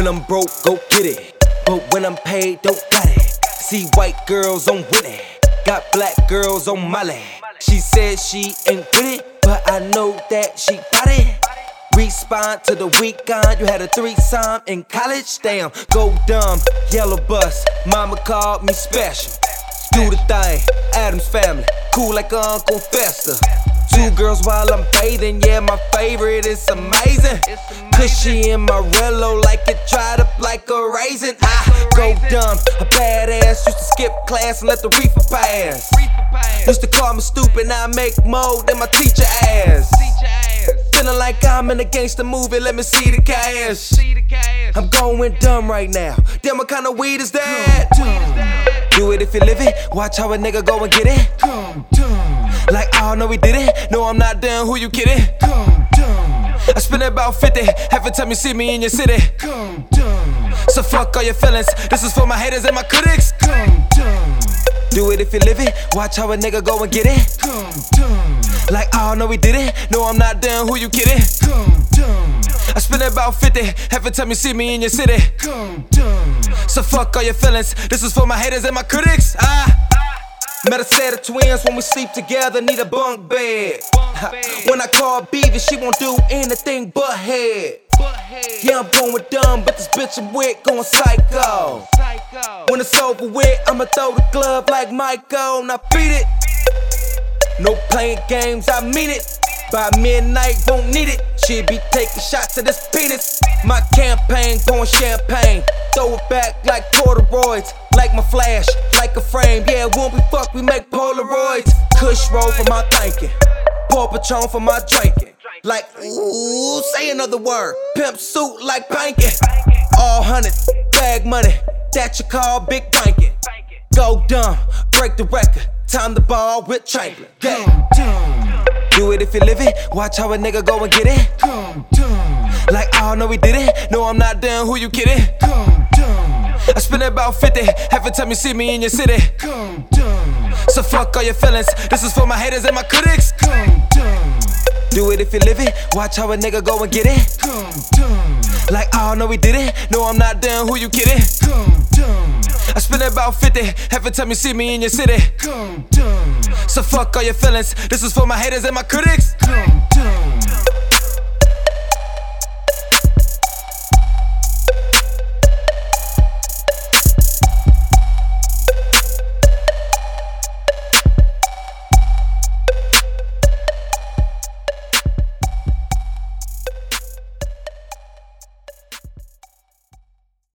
When I'm broke, go get it. But when I'm paid, don't got it. See white girls on Whitney, got black girls on Molly. She said she ain't with it, but I know that she got it. Respond to the weekend, you had a threesome in college. Damn, go dumb, yellow bus. Mama called me special. Do the thing, Addams Family, cool like Uncle Fester. 2 girls while I'm bathing, yeah, my favorite is amazing. Cushy in my rello like it dried up like a raisin. I go dumb, a badass, used to skip class and let the reefer pass. Used to call me stupid, now I make more than my teacher ass. Feeling like I'm in a gangster movie, let me see the cash. I'm going dumb right now, damn what kind of weed is that? Do it if you live it, watch how a nigga go and get it. Like, oh no we did it, no I'm not done, who you kidding? I spend about 50 every time you see me in your city. So fuck all your feelings, this is for my haters and my critics. Do it if you live it, watch how a nigga go and get it. Like, oh no we did it, no I'm not done, who you kidding? I spend about 50 every time you see me in your city. So fuck all your feelings, this is for my haters and my critics. Met a set of twins when we sleep together, need a bunk bed. When I call Beavis, she won't do anything but head. Yeah, I'm going dumb, but this bitch I'm with going psycho. When it's over with, I'ma throw the glove like Michael. Now beat it. No playing games, I mean it. By midnight, won't need it. She be taking shots at this penis. My campaign pouring champagne. Throw it back like corduroys. Like my flash, like a frame. Yeah, when we fuck, we make Polaroids. Kush roll for my thinking. Pour Patron for my drinking. Like, ooh, say another word. Pimp suit like banking. All hundred, bag money. That you call big banking. Go dumb, break the record. Time to ball with Chamberlain. Yeah. Do it if you live it, watch how a nigga go and get it. Like, oh no we did it, no I'm not done, who you kidding? I spend about 50 every time you see me in your city. So fuck all your feelings, this is for my haters and my critics. Do it if you live it, watch how a nigga go and get it. Like, oh no we did it, no I'm not done, who you kidding? I spend about 50 every time you see me in your city. So fuck all your feelings, this is for my haters and my critics.